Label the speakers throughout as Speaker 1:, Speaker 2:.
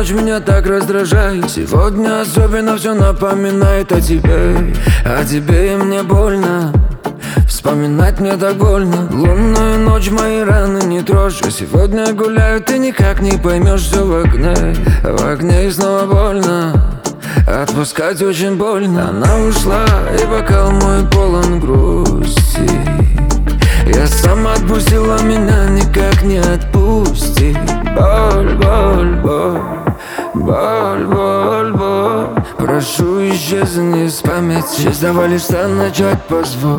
Speaker 1: ночь меня так раздражает. Сегодня особенно все напоминает о тебе. О тебе и мне больно. Вспоминать мне так больно. Лунную ночь мои раны не трожь. А сегодня гуляю, ты никак не поймешь. Все в огне и снова больно. Отпускать очень больно. Она ушла, и бокал мой полон грусти. Я сам отпустила, меня никак не отпусти. Боль, боль, боль, боль, боль, боль. Прошу, исчезни с памяти. С того листа начать позволь.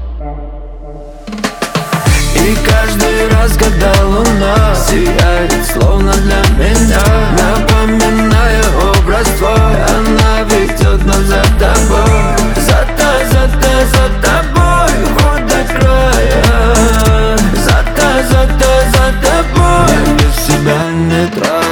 Speaker 1: И каждый раз, когда луна сияет, словно для меня, напоминая образ твой, она ведет нас за тобой, за тобой, вот до края. За тобой, я без себя не траю.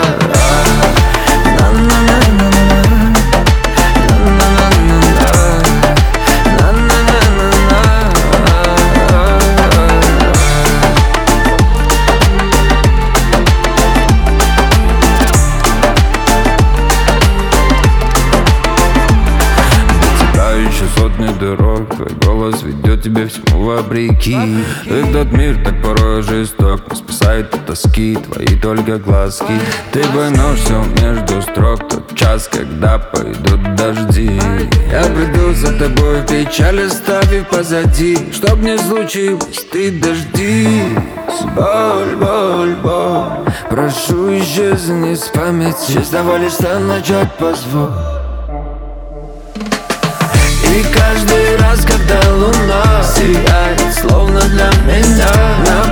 Speaker 1: Сотни дорог, твой голос ведет тебя всему вопреки. Этот мир так порой жесток, не спасает от тоски твои только глазки. Ты поймешь все между строк, тот час, когда пойдут дожди. Я приду за тобой в печаль, оставив позади. Чтоб не случилось, ты дождись. Боль, боль, боль. Прошу, исчезни с памяти. С того листа начать позволь. И каждый раз, когда луна сияет, словно для меня,